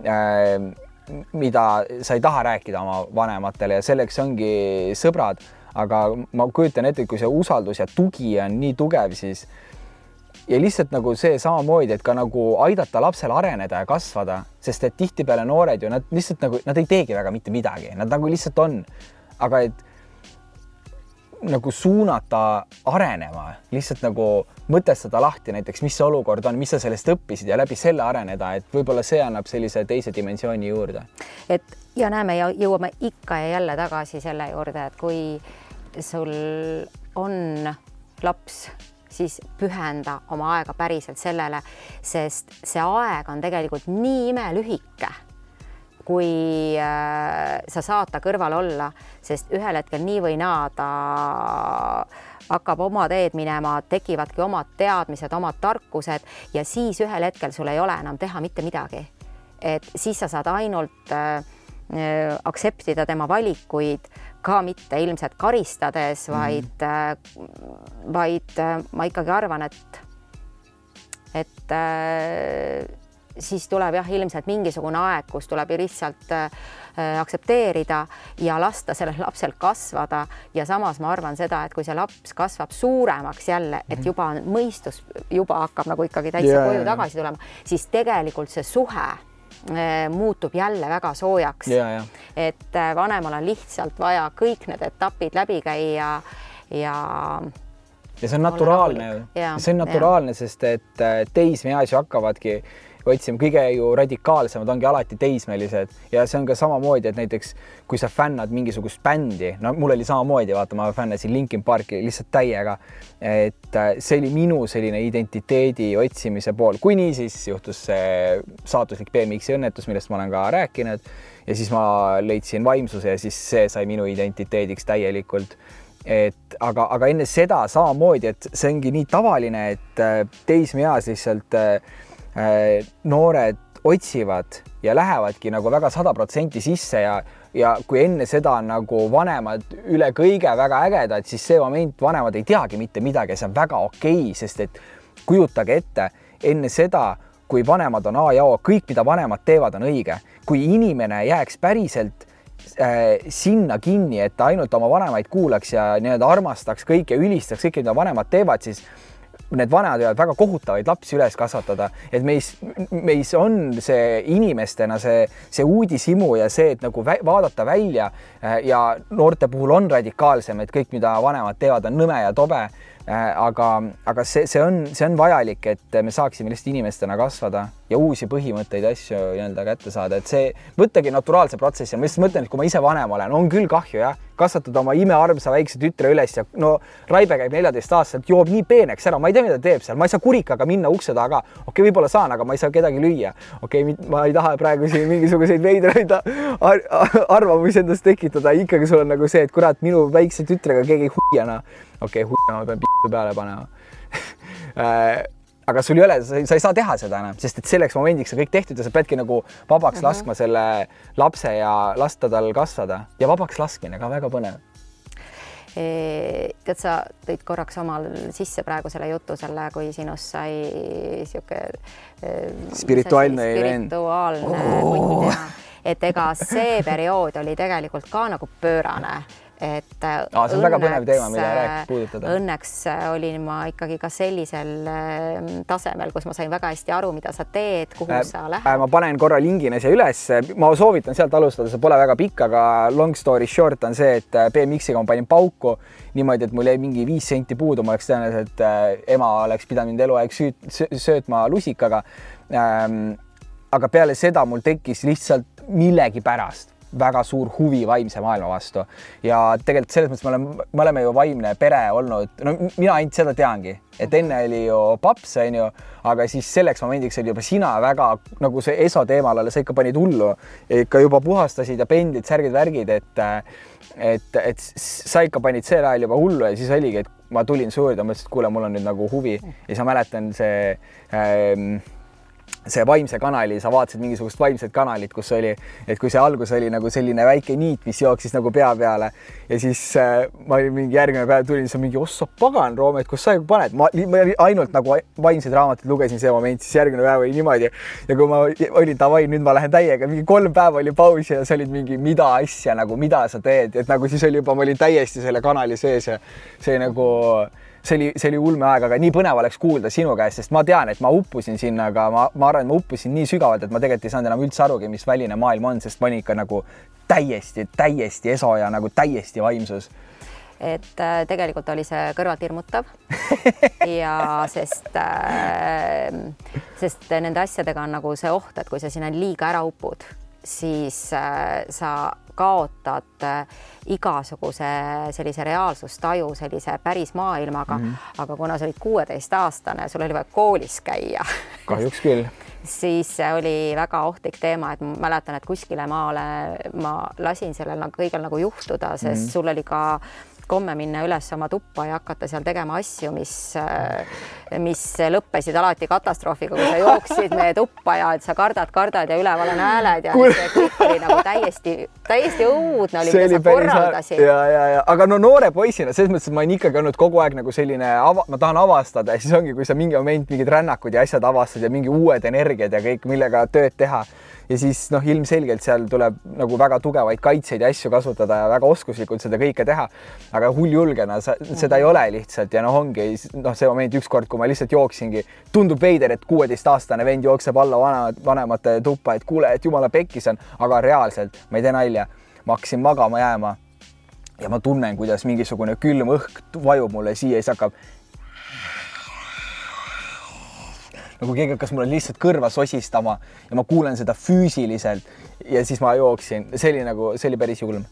mida sa ei taha rääkida oma vanematele ja selleks ongi sõbrad, aga ma kujutan ette, kui see usaldus ja tugi on nii tugev, siis ja lihtsalt nagu see samamoodi, et ka nagu aidata lapsel areneda ja kasvada, sest et tihtipeale noored ju, nad lihtsalt nagu, nad ei teegi väga mitte midagi, nad nagu lihtsalt on, aga et nagu suunata arenema, lihtsalt nagu mõtestada lahti näiteks, mis see olukord on, mis sa sellest õppisid ja läbi selle areneda, et võib-olla see annab sellise teise dimensiooni juurde. Et ja näeme, jõuame ikka ja jälle tagasi selle juurde, et kui sul on laps, siis pühenda oma aega päriselt sellele, sest see aeg on tegelikult nii imelühike, kui sa saad ta kõrval olla, sest ühel hetkel nii või naa ta hakkab oma teed minema, tekivadki omad teadmised, omad tarkused ja siis ühel hetkel sul ei ole enam teha mitte midagi. Et siis sa saad ainult akseptida tema valikuid, ka mitte ilmselt karistades, vaid ma ikkagi arvan, et siis tuleb jah, ilmselt mingisugune aeg, kus tuleb lihtsalt aktsepteerida ja lasta sellel lapsel kasvada ja samas ma arvan seda, et kui see laps kasvab suuremaks jälle, et juba mõistus juba hakkab nagu ikkagi täitsa koju tagasi tulema, siis tegelikult see suhe muutub jälle väga soojaks. Et vanemal on lihtsalt vaja kõik need etapid läbi käia ja see on naturaalne ju. See on naturaalne, sest et teismeeas ju hakkavadki otsima, kõige ju radikaalsemad ongi alati teismelised ja see on ka samamoodi, et näiteks kui sa fännad mingisugust bändi, no mul oli samamoodi, vaata, ma fännasin Linkin Parki lihtsalt täiega, et see oli minu selline identiteedi otsimise pool, kuni siis juhtus see saatuslik BMX-i õnnetus, millest ma olen ka rääkinud ja siis ma leidsin vaimsuse ja siis see sai minu identiteediks täielikult. Aga enne seda samamoodi, et see ongi nii tavaline, et teismeeas lihtsalt noored otsivad ja lähevadki nagu väga 100% sisse ja kui enne seda nagu vanemad üle kõige väga ägedad, siis see moment vanemad ei teagi mitte midagi, see on väga okei, sest et kujutage ette, enne seda, kui vanemad on A ja O, kõik, mida vanemad teevad, on õige. Kui inimene jääks päriselt sinna kinni, et ta ainult oma vanemaid kuulaks ja nii-öelda armastaks kõike, ülistaks kõike, mida vanemad teevad, siis need vanemad võivad väga kohutavaid lapsi üles kasvatada, et meis on see inimestena see uudishimu ja see, et nagu vaadata välja ja noorte puhul on radikaalsem, et kõik, mida vanemad teevad, on nõme ja tobe, aga see on vajalik, et me saaksime lihtsalt inimestena kasvada ja uusi põhimõtteid asju nii-öelda kätte saada, et see võttagi naturaalse protsessi. Ma lihtsalt mõtlen, et kui ma ise vanem olen, on küll kahju, jah, kasvatada oma imearmsa väikse tütre üles ja no Raibe käib 14-aastaselt, joob nii peeneks ära, ma ei tea, mida teeb seal, ma ei saa kurikaga minna ukse taga, okei, võib-olla saan, aga ma ei saa kedagi lüüa. Okei, ma ei taha praegu siin mingisuguseid veidraid arvamusi endast tekitada, ikkagi sul on nagu see, et kurat, minu väikse tütrega keegi huiana, okei, huiana ma pean p***u peale panema. Aga sul ei ole, sa ei saa teha seda enam, sest et selleks momendiks on kõik tehtud ja sa peadki nagu vabaks laskma selle lapse ja lasta tal kasvada. Ja vabaks laskmine ka väga põnev. Tead, sa tõid korraks omal sisse praegu selle jutu selle, kui sinust sai siuke spirituaalne et ega see periood oli tegelikult ka nagu pöörane. Et see on väga põnev teema, mida puudutada. Õnneks olin ma ikkagi ka sellisel tasemel, kus ma sain väga hästi aru, mida sa teed, kuhu sa lähed. Ma panen korra lingina siia üles. Ma soovitan sealt alustada, see pole väga pikk, aga long story short on see, et BMX-iga ma panin pauku niimoodi, et mul jäi mingi 5 senti puudu. Ma oleks tõenäoliselt, et ema oleks pidanud mind eluaeg söötma lusikaga. Aga peale seda mul tekkis lihtsalt millegi pärast väga suur huvi vaimse maailma vastu. Ja tegelikult selles mõttes me oleme ju vaimne pere olnud, no mina ainult seda teangi, et enne oli ju paps, aga siis selleks momendiks oli juba sina väga nagu see ESO teemal, sa ikka panid hullu, ikka juba puhastasid ja pendlid, särgid, värgid, et sa ikka panid sel ajal juba hullu ja siis oligi, et ma tulin su juurde, mõtlesin, et kuule, mul on nüüd nagu huvi ja sa mäletan see vaimse kanali, sa vaatasid mingisugust vaimset kanalit, kus oli, et kui see algus oli nagu selline väike niit, mis jooksis nagu pea peale ja siis ma olin mingi järgmine päev tulin, siis on mingi ossa pagan, Roome, et kus sa paned? Ma ainult nagu vaimseid raamatuid lugesin see moment, siis järgmine päev oli niimoodi ja kui ma olin davai, nüüd ma lähen täiega, mingi 3 päeva oli pausi ja sa olid mingi mida asja, nagu mida sa teed, et nagu siis oli juba, ma olin täiesti selle kanali sees ja see nagu see oli ulme aeg, aga nii põnev oleks kuulda sinu käest, sest ma tean, et ma uppusin sinna, aga ma arvan, et ma uppusin nii sügavalt, et ma tegelikult ei saanud enam üldse arugi, mis väline maailm on, sest ma olin ikka nagu täiesti ESO ja nagu täiesti vaimsus. Et tegelikult oli see kõrvalt hirmutav ja sest nende asjadega on nagu see oht, et kui sa sinna liiga ära upud, siis sa kaotad igasuguse sellise reaalsustaju, sellise päris maailmaga, aga kuna sa olid 16-aastane, sul oli vaja koolis käia. Kahjuks küll. Siis oli väga ohtlik teema, et ma mäletan, et kuskile maale ma lasin sellel kõigel nagu juhtuda, sest sul oli ka komme minna üles oma tuppa ja hakata seal tegema asju, mis lõppesid alati katastroofiga, kui sa jooksid meie tuppa ja et sa kardad ja üleval on hääled ja see kõik oli nagu täiesti õudne oli, mida sa korraldasid. Aga no noore poisina, selles mõttes, et ma olen ikkagi olnud kogu aeg nagu selline, ma tahan avastada ja siis ongi, kui sa mingi moment mingid rännakud ja asjad avastad ja mingi uued energiad ja kõik, millega tööd teha. Ja siis ilmselgelt seal tuleb nagu väga tugevaid kaitseid ja asju kasutada ja väga oskuslikult seda kõike teha. Aga hulljulgena seda ei ole lihtsalt ja ongi see moment ükskord, kui ma lihtsalt jooksingi, tundub veider, et 16-aastane vend jookseb alla vanemate tuppa, et kuule, et jumala pekkis on, aga reaalselt ma ei tee nalja. Ma hakkasin magama jääma ja ma tunnen, kuidas mingisugune külm õhk vajub mulle siia ja siis hakkab nagu keegi hakkas mulle lihtsalt kõrva sosistama ja ma kuulen seda füüsiliselt ja siis ma jooksin. See oli päris julm.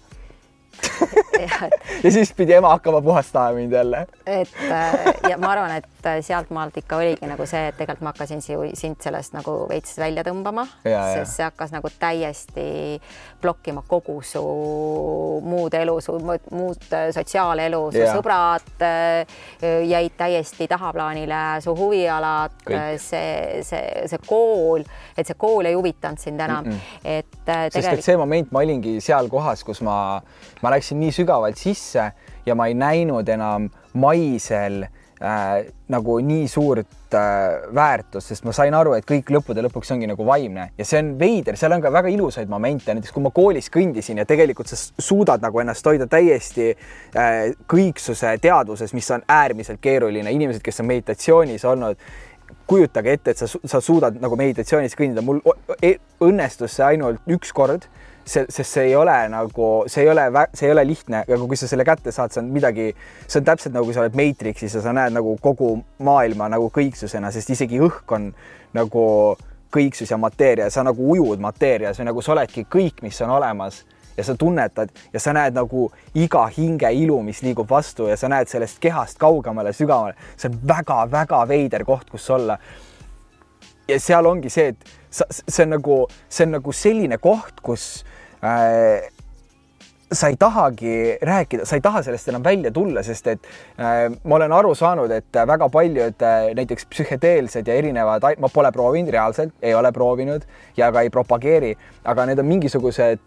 Ja siis pidi ema hakkama puhastama mind jälle. Ja ma arvan, et sealt maalt ikka oligi nagu see, et tegelikult ma hakkasin sind sellest nagu veits välja tõmbama, sest see hakkas nagu täiesti blokkima kogu su muud elu, muud sotsiaalelu, su sõbrad jäid täiesti tahaplaanile, su huvialad, see kool, et see kool ei huvitanud sind enam. Sest et see moment ma olingi seal kohas, kus ma läksin nii sügavalt sisse ja ma ei näinud enam maisel nagu nii suurt väärtust, sest ma sain aru, et kõik lõppude lõpuks ongi nagu vaimne ja see on veider, seal on ka väga ilusaid momente, näiteks kui ma koolis kõndisin ja tegelikult sa suudad nagu ennast hoida täiesti kõiksuse teadvuses, mis on äärmiselt keeruline. Inimesed, kes on meditatsioonis olnud, kujutage ette, et sa suudad nagu meditatsioonis kõndida. Mul õnnestus see ainult üks kord, sest see ei ole lihtne, aga kui sa selle kätte saad, see on täpselt nagu kui sa oled Matrixis ja sa näed nagu kogu maailma nagu kõiksusena, sest isegi õhk on nagu kõiksus ja mateeria, sa nagu ujud mateerias või nagu sa oledki kõik, mis on olemas ja sa tunnetad ja sa näed nagu iga hinge ilu, mis liigub vastu ja sa näed sellest kehast kaugemale, sügavale. See on väga-väga veider koht, kus olla. Ja seal ongi see, et see on nagu selline koht, kus sa ei tahagi rääkida, sa ei taha sellest enam välja tulla, sest et ma olen aru saanud, et väga paljud näiteks psühhedeelsed ja erinevad, ma pole proovinud reaalselt, ei ole proovinud ja ka ei propageeri, aga need on mingisugused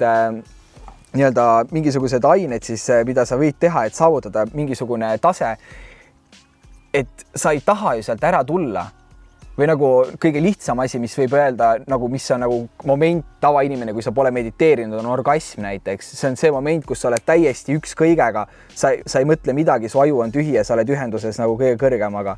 ained siis, mida sa võid teha, et saavutada mingisugune tase, et sa ei taha ju sealt ära tulla. Või nagu kõige lihtsam asi, mis võib öelda, nagu mis on nagu moment tavainimene, kui sa pole mediteerinud, on orgasm näiteks. See on see moment, kus sa oled täiesti üks kõigega, sa ei mõtle midagi, su aju on tühi ja sa oled ühenduses nagu kõige kõrgemaga.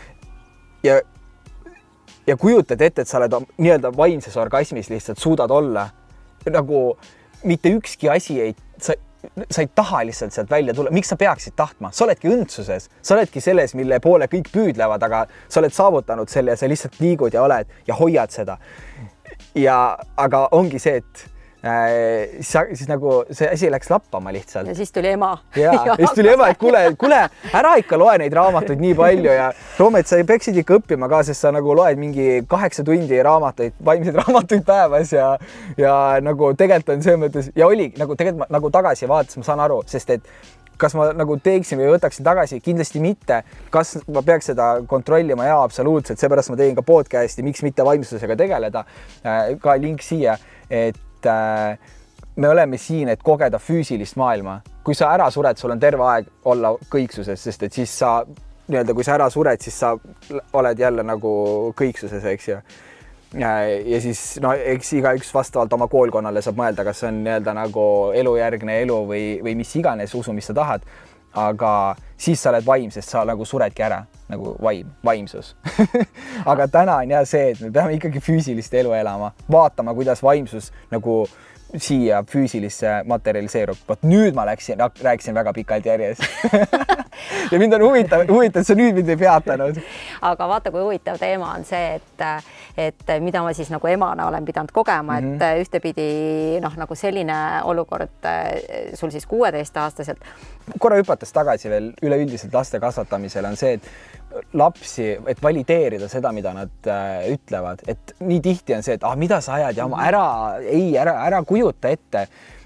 Ja kujutad ette, et sa oled nii-öelda vaimses orgasmis lihtsalt suudad olla. Nagu mitte ükski asi sa ei taha lihtsalt sealt välja tulla. Miks sa peaksid tahtma? Sa oledki õndsuses. Sa oledki selles, mille poole kõik püüdlevad, aga sa oled saavutanud selle ja sa lihtsalt liigud ja oled ja hoiad seda. Aga ongi see, et siis nagu see asi läks lappama lihtsalt. Ja siis tuli ema. Ja siis tuli ema, et kuule, ära ikka loe neid raamatuid nii palju ja Roomet, sa peksid ikka õppima ka, sest sa nagu loed mingi 8 tundi vaimseid raamatuid päevas ja nagu tegelikult on see mõttes ja oli nagu tegelikult nagu tagasi vaadates ma saan aru, sest et kas ma nagu teeksin või võtaksin tagasi, kindlasti mitte. Kas ma peaks seda kontrollima? Jaa, absoluutselt. Seepärast ma tegin ka podcasti, miks mitte vaimsusega tegeleda. Ka link siia, et me oleme siin, et kogeda füüsilist maailma. Kui sa ära sured, sul on terve aeg olla kõiksuses, sest et siis sa, kui sa ära sured, siis sa oled jälle nagu kõiksuses, eks ju. Ja siis eks igaüks vastavalt oma koolkonnale saab mõelda, kas see on nagu elujärgne elu või mis iganes usu, mis sa tahad. Aga siis sa oled vaim, sest sa nagu suredki ära, nagu vaimsus. Aga täna on see, et me peame ikkagi füüsilist elu elama, vaatama, kuidas vaimsus nagu siia füüsilisse materialiseerub. Vaat nüüd ma rääkisin väga pikalt järjest. Ja mind on huvitav, et sa nüüd mind ei peatanud. Aga vaata, kui huvitav teema on see, et mida ma siis nagu emana olen pidanud kogema, et ühtepidi nagu selline olukord sul siis 16-aastaselt. Korra hüpates tagasi veel üleüldiselt laste kasvatamisel on see, et lapsi, et valideerida seda, mida nad ütlevad, et nii tihti on see, et mida sa ajad ja ära kujuta ette.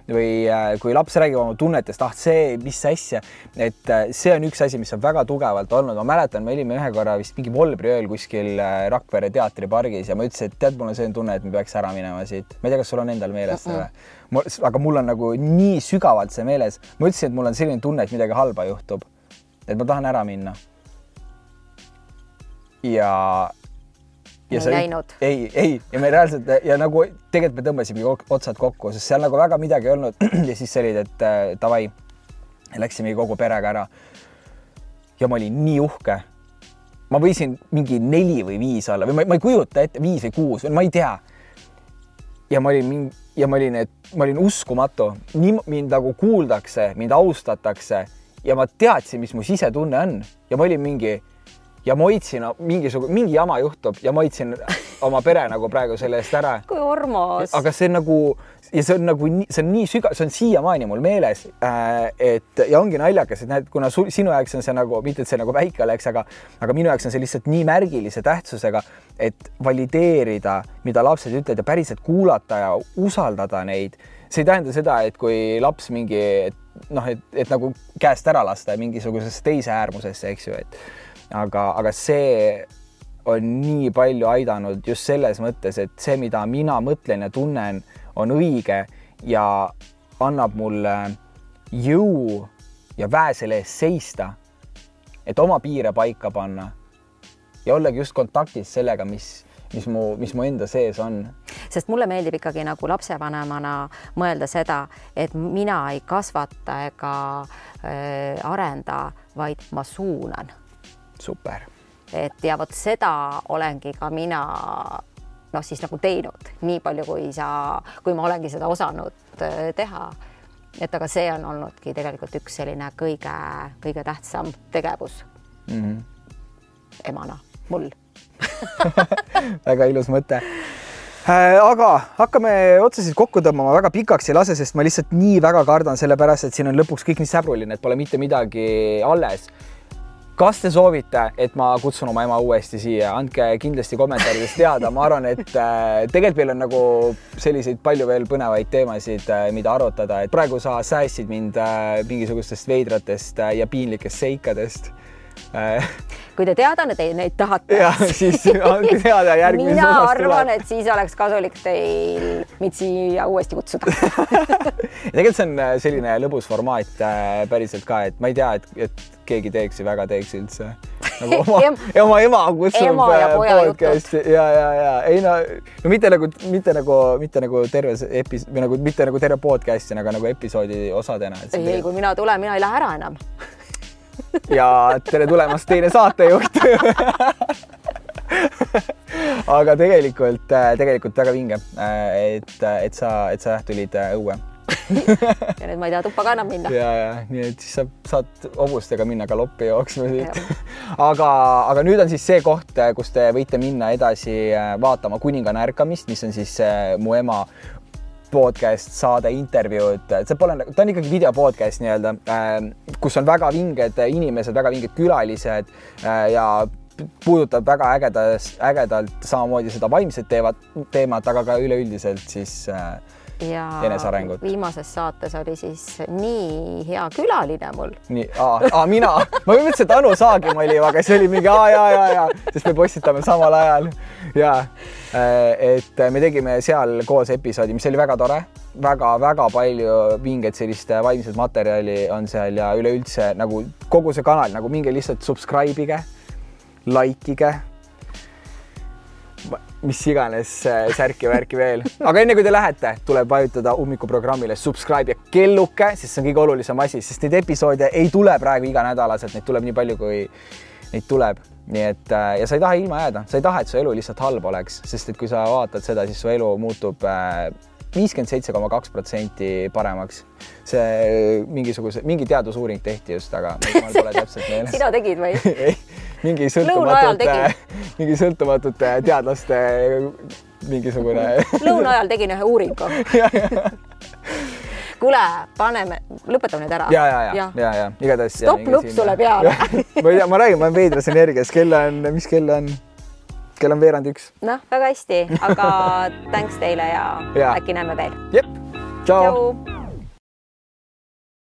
kui laps räägib oma tunnetest, see, mis asja, et see on üks asi, mis on väga tugevalt olnud. Ma mäletan, me olime ühe korra vist mingi Volbri ööl kuskil Rakvere teatripargis ja ma ütlesin, et tead, mul on see tunne, et me peaks ära minema siit. Ma ei tea, kas sul on endal meeles või? Aga mul on nagu nii sügavalt see meeles. Ma ütlesin, et mul on selline tunne, et midagi halba juhtub. Et ma tahan ära minna. Ja me reaalselt ja nagu tegelikult me tõmbasime otsad kokku, sest seal nagu väga midagi ei olnud ja siis olid, et davai, läksime kogu perega ära ja ma olin nii uhke. Ma võisin mingi 4 või 5 olla või ma ei kujuta ette 5 või 6, ma ei tea. Ja ma olin uskumatu. Mind nagu kuuldakse, mind austatakse ja ma teadsin, mis mu sisetunne on ja ma olin ja ma hoidsin mingi jama juhtub ja ma hoidsin oma pere nagu praegu selle eest ära. Kui ormas. Aga see on nii sügav, see on siiamaani mul meeles, et ja ongi naljakas, et näed, kuna sinu jaoks on see nagu, mitte et see nagu väike oleks, aga minu jaoks on see lihtsalt nii märgilise tähtsusega, et valideerida, mida lapsed ütlevad ja päriselt kuulata ja usaldada neid. See ei tähenda seda, et kui laps mingi, et nagu käest ära lasta mingisugusesse teise äärmusesse, eks ju, aga see on nii palju aidanud just selles mõttes, et see, mida mina mõtlen ja tunnen, on õige ja annab mulle jõu ja väe selle eest seista, et oma piire paika panna ja ollagi just kontaktis sellega, mis mu enda sees on. Sest mulle meeldib ikkagi nagu lapsevanemana mõelda seda, et mina ei kasvata ega arenda, vaid ma suunan. Super. Et ja vot seda olengi ka mina siis nagu teinud nii palju, kui ma olengi seda osanud teha. Et aga see on olnudki tegelikult üks selline kõige tähtsam tegevus emana mul. Väga ilus mõte. Aga hakkame otsa siis kokku tõmbama, väga pikaks ei lase, sest ma lihtsalt nii väga kardan selle pärast, et siin on lõpuks kõik nii säbruline, et pole mitte midagi alles. Kas te soovite, et ma kutsun oma ema uuesti siia? Andke kindlasti kommentaarides teada. Ma arvan, et tegelikult meil on nagu selliseid palju veel põnevaid teemasid, mida arutada. Et praegu sa säässid mind mingisugustest veidratest ja piinlikest seikadest. Kui te teada neid tahate, ja, siis andke teada järgmises mina arvan, et siis oleks kasulik teil mind siia uuesti kutsuda. Tegelikult see on selline lõbus formaat päriselt ka, et ma ei tea, et keegi teeks ja väga teeks üldse. Nagu oma ema kutsub podcasti. Ja. Ei mitte nagu terve podcasti, aga nagu episoodi osadena. Ei, kui mina tulen, mina ei lähe ära enam. Ja tere tulemast teine saatejuht. Aga tegelikult väga vinge, et sa tulid õue. Ja nüüd ma ei tea tuppa ka enam minna. Ja, nii et siis saad hobustega minna galoppi jooksma siit. Aga nüüd on siis see koht, kus te võite minna edasi vaatama Kuningana ärkamist, mis on siis mu ema podcast, saade, intervjuud. Ta on ikkagi videopodcast nii-öelda, kus on väga vinged inimesed, väga vinged külalised ja puudutab väga ägedalt samamoodi seda vaimset teemat, aga ka üleüldiselt siis enesearengut. Viimases saates oli siis nii hea külaline mul. Mina. Ma mõtlesin, et Anu Saagim oli, aga see oli mingi sest me postitame samal ajal. Ja, et me tegime seal koos episoodi, mis oli väga tore. Väga palju vinget sellist vaimset materjali on seal ja üleüldse nagu kogu see kanal, nagu minge lihtsalt subscribe'ige, likeige, mis iganes särki veel. Aga enne kui te lähete, tuleb vajutada ummikuprogrammile subscribe ja kelluke, sest see on kõige olulisem asi, sest neid episoode ei tule praegu iga nädalaselt, neid tuleb nii palju, kui neid tuleb. Nii et, ja sa ei taha ilma jääda, sa ei taha, et su elu lihtsalt halb oleks, sest et kui sa vaatad seda, siis su elu muutub 57,2% paremaks. See mingi teadusuuring tehti just, aga ma pole täpselt meeles. Sina tegid või? Ei, mingi sõltumatute teadlaste mingisugune. Lõuna ajal tegin ühe uuringu. Kuule, lõpetame nüüd ära. Ja. Igatahes. Stop-lupp sulle peale. Ma räägin, ma olen veidras energias. Mis kell on? Kell on 1:02. Väga hästi, aga thanks teile ja äkki näeme veel. Jep, ciao.